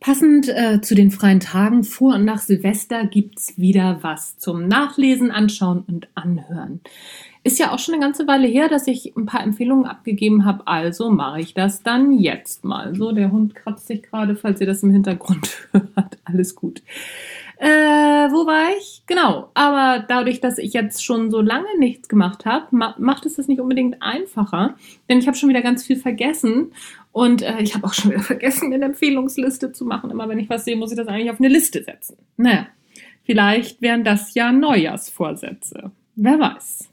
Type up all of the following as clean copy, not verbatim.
Passend zu den freien Tagen vor und nach Silvester gibt's wieder was zum Nachlesen, Anschauen und Anhören. Ist ja auch schon eine ganze Weile her, dass ich ein paar Empfehlungen abgegeben habe, also mache ich das dann jetzt mal. So, der Hund kratzt sich gerade, falls ihr das im Hintergrund hört. Alles gut. Wo war ich? Genau, aber dadurch, dass ich jetzt schon so lange nichts gemacht habe, macht es das nicht unbedingt einfacher, denn ich habe schon wieder ganz viel vergessen und ich habe auch schon wieder vergessen, mir eine Empfehlungsliste zu machen. Immer wenn ich was sehe, muss ich das eigentlich auf eine Liste setzen. Naja, vielleicht wären das ja Neujahrsvorsätze. Wer weiß.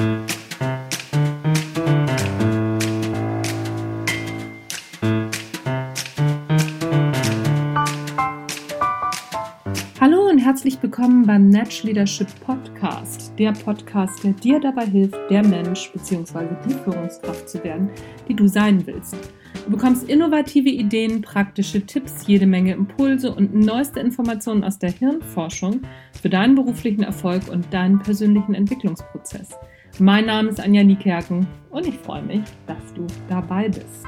Hallo und herzlich willkommen beim Natch Leadership Podcast, der Podcast, der dir dabei hilft, der Mensch bzw. die Führungskraft zu werden, die du sein willst. Du bekommst innovative Ideen, praktische Tipps, jede Menge Impulse und neueste Informationen aus der Hirnforschung für deinen beruflichen Erfolg und deinen persönlichen Entwicklungsprozess. Mein Name ist Anja Niekerken und ich freue mich, dass du dabei bist.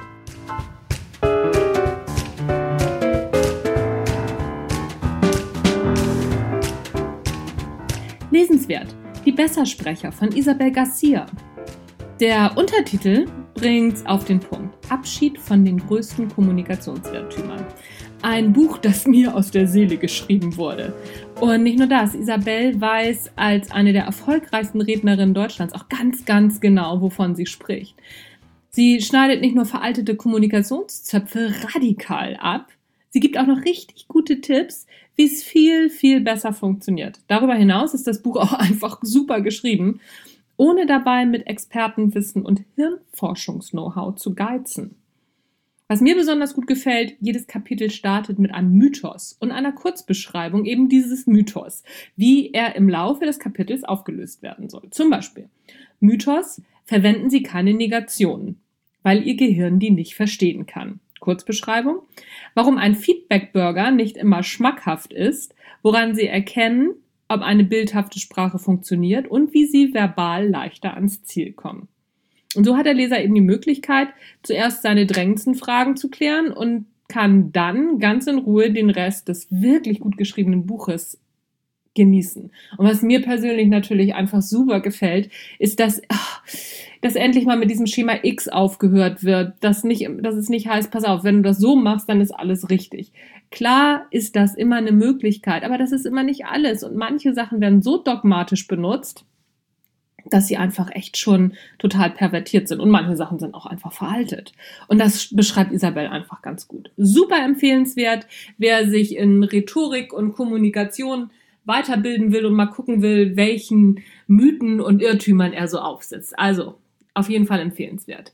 Lesenswert: Die Bessersprecher von Isabel Garcia. Der Untertitel bringt's auf den Punkt. Abschied von den größten Kommunikationsirrtümern. Ein Buch, das mir aus der Seele geschrieben wurde. Und nicht nur das, Isabel weiß als eine der erfolgreichsten Rednerinnen Deutschlands auch ganz genau, wovon sie spricht. Sie schneidet nicht nur veraltete Kommunikationszöpfe radikal ab, sie gibt auch noch richtig gute Tipps, wie es viel besser funktioniert. Darüber hinaus ist das Buch auch einfach super geschrieben, ohne dabei mit Expertenwissen und Hirnforschungs-Know-how zu geizen. Was mir besonders gut gefällt, jedes Kapitel startet mit einem Mythos und einer Kurzbeschreibung eben dieses Mythos, wie er im Laufe des Kapitels aufgelöst werden soll. Zum Beispiel: Mythos: Verwenden Sie keine Negationen, weil Ihr Gehirn die nicht verstehen kann. Kurzbeschreibung: Warum ein Feedback-Burger nicht immer schmackhaft ist, woran Sie erkennen, ob eine bildhafte Sprache funktioniert und wie Sie verbal leichter ans Ziel kommen. Und so hat der Leser eben die Möglichkeit, zuerst seine drängendsten Fragen zu klären und kann dann ganz in Ruhe den Rest des wirklich gut geschriebenen Buches genießen. Und was mir persönlich natürlich einfach super gefällt, ist, dass endlich mal mit diesem Schema X aufgehört wird, dass es nicht heißt, pass auf, wenn du das so machst, dann ist alles richtig. Klar ist das immer eine Möglichkeit, aber das ist immer nicht alles. Und manche Sachen werden so dogmatisch benutzt, dass sie einfach echt schon total pervertiert sind. Und manche Sachen sind auch einfach veraltet. Und das beschreibt Isabel einfach ganz gut. Super empfehlenswert, wer sich in Rhetorik und Kommunikation weiterbilden will und mal gucken will, welchen Mythen und Irrtümern er so aufsitzt. Also auf jeden Fall empfehlenswert.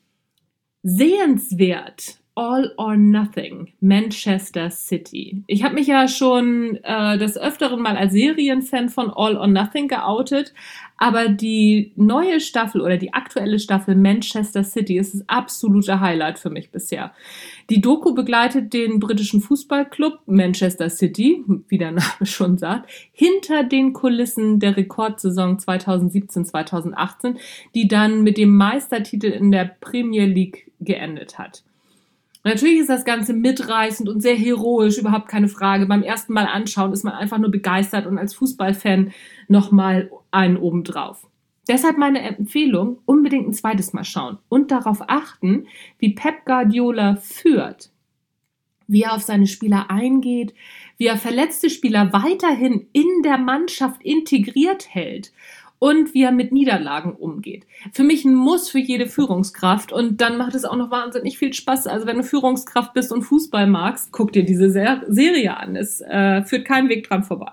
Sehenswert: All or Nothing, Manchester City. Ich habe mich ja schon des Öfteren mal als Serienfan von All or Nothing geoutet, aber die neue Staffel oder die aktuelle Staffel Manchester City ist das absolute Highlight für mich bisher. Die Doku begleitet den britischen Fußballclub Manchester City, wie der Name schon sagt, hinter den Kulissen der Rekordsaison 2017-2018, die dann mit dem Meistertitel in der Premier League geendet hat. Natürlich ist das Ganze mitreißend und sehr heroisch, überhaupt keine Frage. Beim ersten Mal anschauen ist man einfach nur begeistert und als Fußballfan nochmal einen obendrauf. Deshalb meine Empfehlung: unbedingt ein zweites Mal schauen und darauf achten, wie Pep Guardiola führt, wie er auf seine Spieler eingeht, wie er verletzte Spieler weiterhin in der Mannschaft integriert hält und wie er mit Niederlagen umgeht. Für mich ein Muss für jede Führungskraft und dann macht es auch noch wahnsinnig viel Spaß. Also wenn du Führungskraft bist und Fußball magst, guck dir diese Serie an. Es führt kein Weg dran vorbei.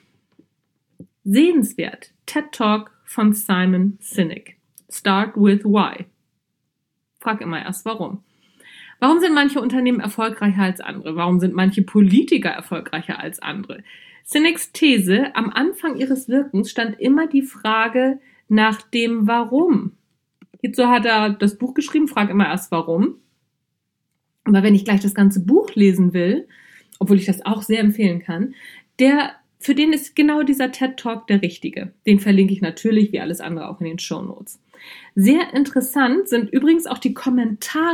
Sehenswert: TED Talk von Simon Sinek. Start with why. Frag immer erst warum. Warum sind manche Unternehmen erfolgreicher als andere? Warum sind manche Politiker erfolgreicher als andere? Sineks These: Am Anfang ihres Wirkens stand immer die Frage nach dem Warum. Hierzu hat er das Buch geschrieben, frag immer erst warum. Aber wenn ich gleich das ganze Buch lesen will, obwohl ich das auch sehr empfehlen kann, für den ist genau dieser TED Talk der richtige. Den verlinke ich natürlich wie alles andere auch in den Shownotes. Sehr interessant sind übrigens auch die Kommentare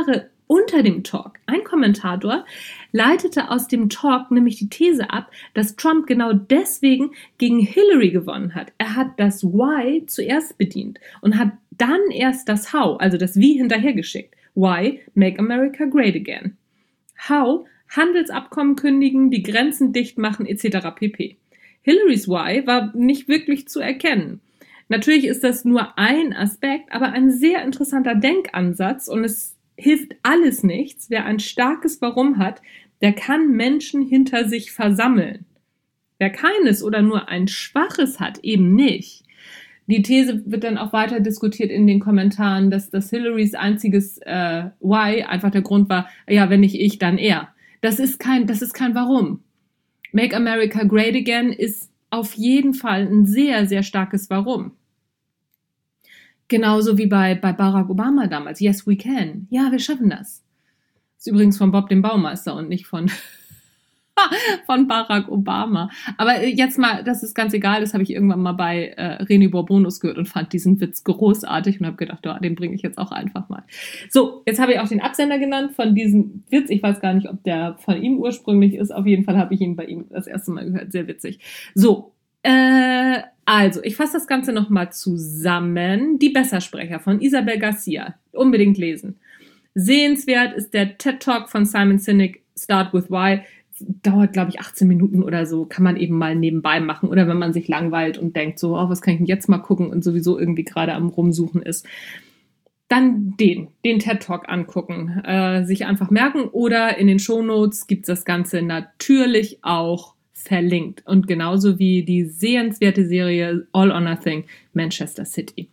unter dem Talk. Ein Kommentator leitete aus dem Talk nämlich die These ab, dass Trump genau deswegen gegen Hillary gewonnen hat. Er hat das Why zuerst bedient und hat dann erst das How, also das Wie hinterhergeschickt. Why? Make America Great Again. How? Handelsabkommen kündigen, die Grenzen dicht machen etc. pp. Hillarys Why war nicht wirklich zu erkennen. Natürlich ist das nur ein Aspekt, aber ein sehr interessanter Denkansatz und es hilft alles nichts. Wer ein starkes Warum hat, der kann Menschen hinter sich versammeln. Wer keines oder nur ein schwaches hat, eben nicht. Die These wird dann auch weiter diskutiert in den Kommentaren, dass das Hillarys einziges Why einfach der Grund war, ja, wenn nicht ich, dann er. Das ist kein Warum. Make America Great Again ist auf jeden Fall ein sehr, sehr starkes Warum. Genauso wie bei Barack Obama damals. Yes, we can. Ja, wir schaffen das. Das ist übrigens von Bob dem Baumeister und nicht von Barack Obama. Aber jetzt mal, das ist ganz egal, das habe ich irgendwann mal bei René Bourbonus gehört und fand diesen Witz großartig und habe gedacht, oh, den bringe ich jetzt auch einfach mal. So, jetzt habe ich auch den Absender genannt von diesem Witz. Ich weiß gar nicht, ob der von ihm ursprünglich ist. Auf jeden Fall habe ich ihn bei ihm das erste Mal gehört. Sehr witzig. So, also, ich fasse das Ganze nochmal zusammen. Die Bessersprecher von Isabel Garcia. Unbedingt lesen. Sehenswert ist der TED-Talk von Simon Sinek, Start with Why. Dauert, glaube ich, 18 Minuten oder so. Kann man eben mal nebenbei machen. Oder wenn man sich langweilt und denkt so, oh, was kann ich denn jetzt mal gucken und sowieso irgendwie gerade am Rumsuchen ist. Dann den TED-Talk angucken. Sich einfach merken. Oder in den Shownotes gibt es das Ganze natürlich auch verlinkt. Und genauso wie die sehenswerte Serie All or Nothing Manchester City.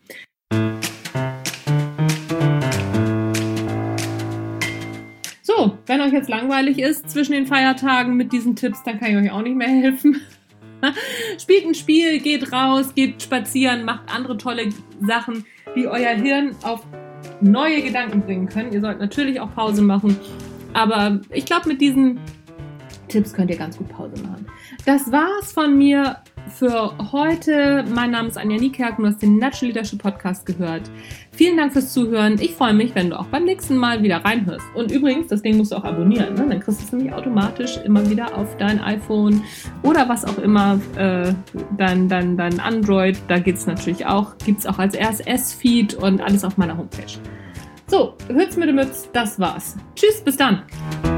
So, wenn euch jetzt langweilig ist zwischen den Feiertagen mit diesen Tipps, dann kann ich euch auch nicht mehr helfen. Spielt ein Spiel, geht raus, geht spazieren, macht andere tolle Sachen, die euer Hirn auf neue Gedanken bringen können. Ihr sollt natürlich auch Pause machen, aber ich glaube, mit diesen Tipps könnt ihr ganz gut Pause machen. Das war's von mir für heute. Mein Name ist Anja Niekerken, du hast den Natural Leadership Podcast gehört. Vielen Dank fürs Zuhören. Ich freue mich, wenn du auch beim nächsten Mal wieder reinhörst. Und übrigens, das Ding musst du auch abonnieren, ne? Dann kriegst du es nämlich automatisch immer wieder auf dein iPhone oder was auch immer, dein Android. Da geht's natürlich auch. Gibt's auch als RSS-Feed und alles auf meiner Homepage. So, hört's mit dem Mütz, das war's. Tschüss, bis dann.